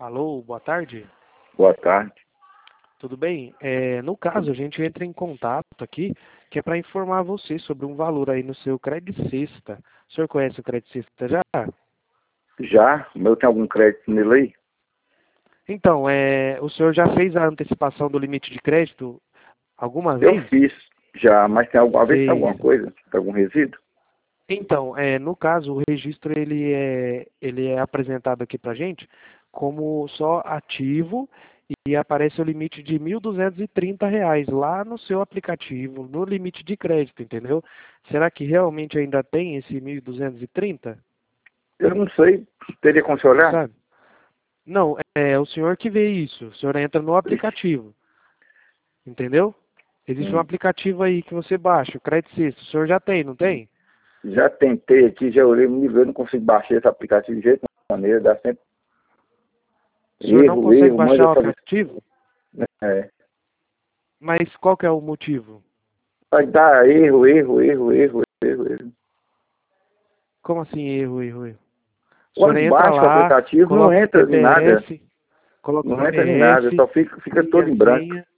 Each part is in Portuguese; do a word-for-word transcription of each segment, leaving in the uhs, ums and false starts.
Alô, boa tarde. Boa tarde. Tudo bem? É, no caso, a gente entra em contato aqui, que é para informar você sobre um valor aí no seu Crédito Sexta. O senhor conhece o Crédito Sexta já? Já? O meu tem algum crédito nele aí? Então, é, o senhor já fez a antecipação do limite de crédito alguma Eu vez? fiz já, mas tem alguma vez tem Fez. alguma coisa? Tem algum resíduo? Então, é, no caso, o registro ele é, ele é apresentado aqui para gente como só ativo e aparece o limite de mil duzentos e trinta reais lá no seu aplicativo, no limite de crédito, entendeu? Será que realmente ainda tem esse mil duzentos e trinta? Eu não sei. Teria como se Não olhar? sabe? Não, é o senhor que vê isso. O senhor entra no Ixi. aplicativo, entendeu? Existe um Hum. aplicativo aí que você baixa, o Crédito Sexta. O senhor já tem, não tem? Já tentei aqui, já olhei no nível, eu não consigo baixar esse aplicativo de jeito nenhum, maneira, dá sempre O senhor não erro, consegue erro, baixar manda o fazer. aplicativo? É. Mas qual que é o motivo? Vai dar erro, erro, erro, erro, erro, erro. Como assim erro, erro, erro? O senhor Quando entra baixa o lá, aplicativo, não coloca o entra em nada. C P F, coloca o Não entra em nada, C P F, só fica, fica cria todo a em branco. senha.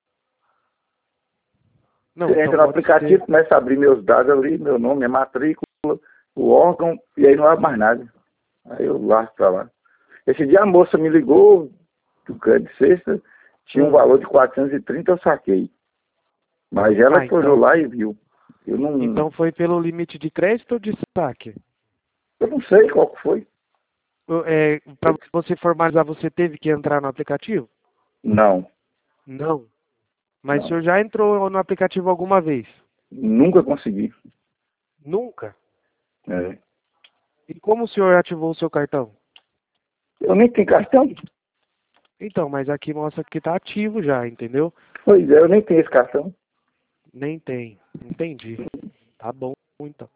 Não, Você então entra no pode ser. aplicativo, começa a abrir meus dados ali, meu nome, minha matrícula, o órgão, e aí não abre mais nada. Aí eu largo pra lá. Esse dia a moça me ligou, do crédito sexta, tinha um Hum. valor de quatrocentos e trinta, eu saquei. Mas ela Ah, que olhou então. lá e viu. Eu não, Então foi pelo limite de crédito ou de saque? eu não sei qual que foi. É, para você formalizar, você teve que entrar no aplicativo? Não, Não. Mas o não. senhor já entrou no aplicativo alguma vez? Nunca consegui. Nunca. É. E como o senhor ativou o seu cartão? Eu nem tenho cartão. Então, mas aqui mostra que está ativo já, entendeu? Pois é, eu nem tenho esse cartão. Nem tem. Entendi. Tá bom, então.